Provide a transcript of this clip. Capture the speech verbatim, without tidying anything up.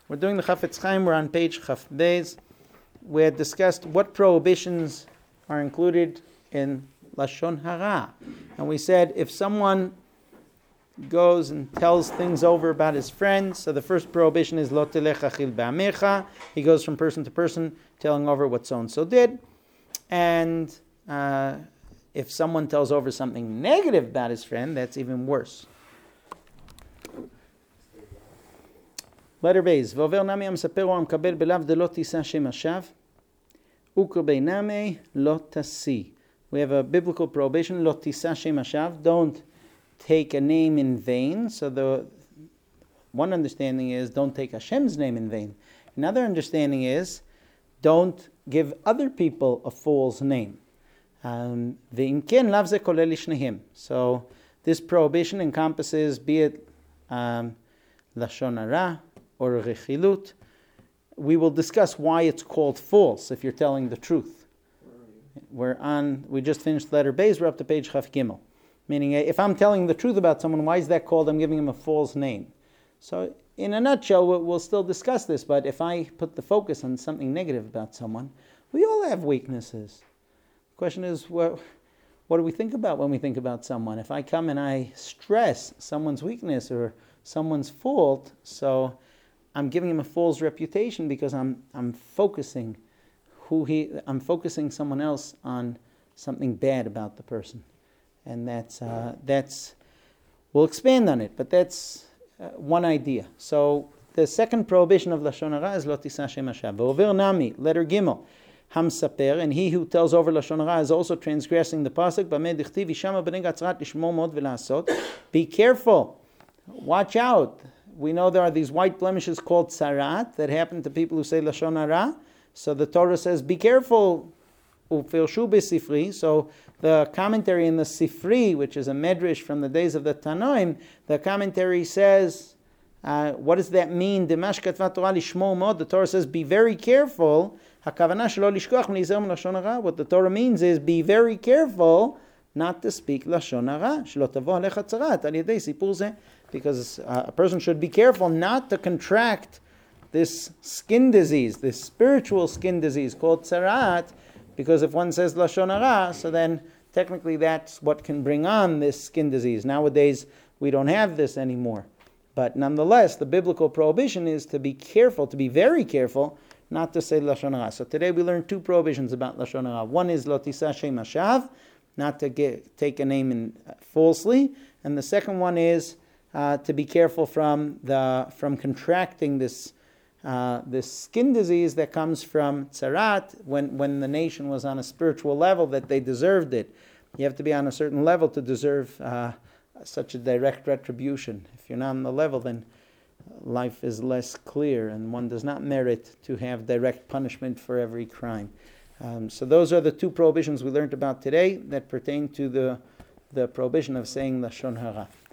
We're doing the Chafetz Chaim. We're on page Chaf Beis. We had discussed what prohibitions are included in Lashon Hara. And we said if someone goes and tells things over about his friends, so the first prohibition is Lo telech achil ba'amecha. He goes from person to person telling over what so-and-so did. And uh, if someone tells over something negative about his friend, that's even worse. Letter Beis. ועובר נמי המספר או המקבל בלאו דלא תישא שם השווא, וקרבי נמי לא תשיא. We have a biblical prohibition, לא תישא שם השווא. Don't take a name in vain. So the one understanding is don't take Hashem's name in vain. Another understanding is don't give other people a false name. Um, ואם כן, לאו זה כולל לשניהם. So this prohibition encompasses, be it um, לשון הרע, or rechilut. We will discuss why it's called false if you're telling the truth. We're on, we just finished letter Beis, we're up to page Chaf Gimel. Meaning, if I'm telling the truth about someone, why is that called? I'm giving him a false name. So, in a nutshell, we'll still discuss this, but if I put the focus on something negative about someone, we all have weaknesses. The question is, what, what do we think about when we think about someone? If I come and I stress someone's weakness or someone's fault, so I'm giving him a false reputation because I'm I'm focusing who he I'm focusing someone else on something bad about the person, and that's uh, that's we'll expand on it, but that's uh, one idea. So the second prohibition of lashon hara is lo tisah shem hashav. V'over nami, letter gimel, hamsaper, and he who tells over lashon hara is also transgressing the pasuk. B'mei dichtiv yishama b'nei gatzrat lishmo mod v'lasot. Be careful, watch out. We know there are these white blemishes called tzarat that happen to people who say lashon hara. So the Torah says, be careful. Ufirshu b'sifri. So the commentary in the Sifri, which is a medrash from the days of the Tanoim, the commentary says, uh, what does that mean? Demash katva Torah lishmo mod. The Torah says, be very careful. Hakavana shelo lishkoach mlizer lashon hara. What the Torah means is, be very careful not to speak lashon hara. Shelo tavo alecha tzarat al yedei sipur zeh. Because uh, a person should be careful not to contract this skin disease, this spiritual skin disease called tzarat, because if one says lashon hara, so then technically that's what can bring on this skin disease. Nowadays, we don't have this anymore. But nonetheless, the biblical prohibition is to be careful, to be very careful, not to say lashon hara. So today we learned two prohibitions about lashon hara. One is lo tisah shem hashav, not to get, take a name in, uh, falsely, and the second one is Uh, to be careful from the from contracting this uh, this skin disease that comes from tzarat when, when the nation was on a spiritual level that they deserved it. You have to be on a certain level to deserve uh, such a direct retribution. If you're not on the level, then life is less clear and one does not merit to have direct punishment for every crime. Um, so those are the two prohibitions we learned about today that pertain to the, the prohibition of saying lashon hara.